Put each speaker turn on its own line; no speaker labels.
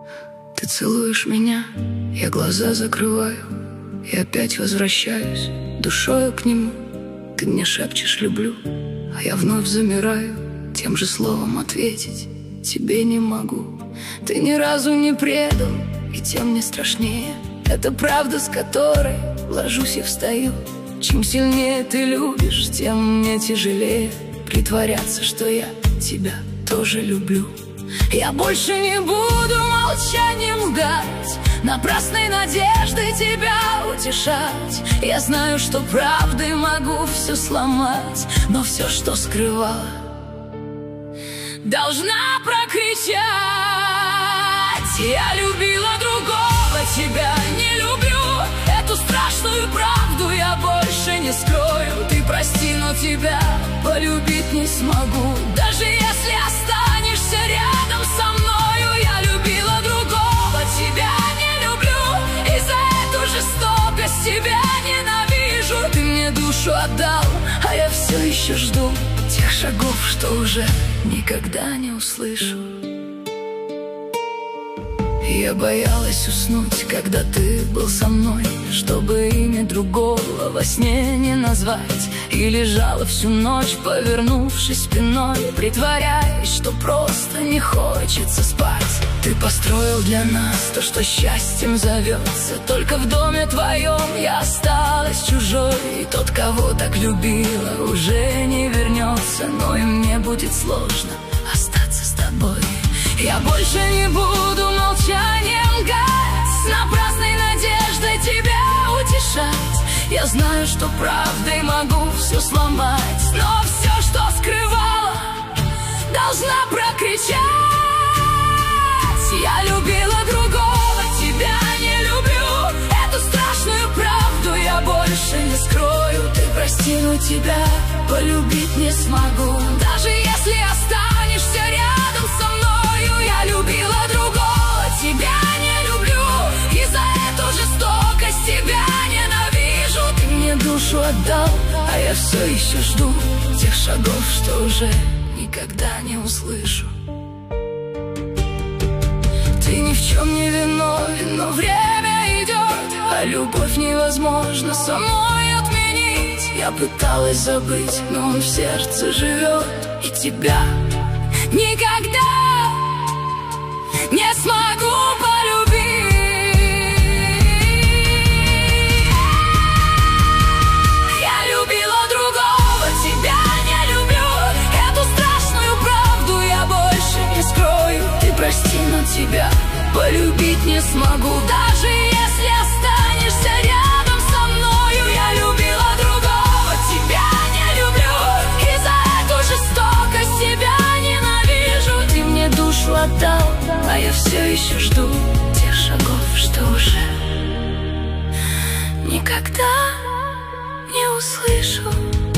Ты целуешь меня, я глаза закрываю и опять возвращаюсь душою к нему. Ты мне шепчешь «люблю», а я вновь замираю, тем же словом ответить тебе не могу. Ты ни разу не предал, и тем мне страшнее. Это правда, с которой ложусь и встаю. Чем сильнее ты любишь, тем мне тяжелее притворяться, что я тебя тоже люблю. Я больше не буду молчанием лгать, напрасной надеждой тебя утешать. Я знаю, что правдой могу все сломать, но все, что скрывала, должна прокричать. Я любила другого, тебя не люблю. Эту страшную правду я больше не скрою. Ты прости, но тебя полюбить не смогу. Даже если останешься рядом со мною. Я любила другого, тебя не люблю. И за эту жестокость тебя ненавижу. Ты мне душу отдал, а я все еще жду тех шагов, что уже никогда не услышу. Я боялась уснуть, когда ты был со мной, чтобы имя другого во сне не назвать. И лежала всю ночь, повернувшись спиной, притворяясь, что просто не хочется спать. Ты построил для нас то, что счастьем зовется. Только в доме твоем я осталась чужой. И тот, кого так любила, уже не вернется. Но и мне будет сложно остаться с тобой. Я больше не буду молчанием лгать, с напрасной надеждой тебя утешать. Я знаю, что правдой могу все сломать, но все, что скрывала, должна прокричать. Я любила другого, тебя не люблю. Эту страшную правду я больше не скрою. Ты прости, но тебя полюбить не смогу. Даже если останешься рядом со мною. Я любила другого, тебя не люблю. И за эту жестокость тебя ненавижу. Ты мне душу отдал, а я все еще жду тех шагов, что уже никогда не услышу. Ты ни в чем не виновен, но время идет, а любовь невозможно самой отменить. Я пыталась забыть, но он в сердце живет, и тебя никогда не смогу полюбить. Я любила другого, тебя не люблю. Эту страшную правду я больше не скрою. Ты прости, но тебя полюбить не смогу. Даже если останешься рядом со мною. Я любила другого, тебя не люблю. И за эту жестокость тебя ненавижу. Ты мне душу отдал, а я все еще жду тех шагов, что уже никогда не услышу.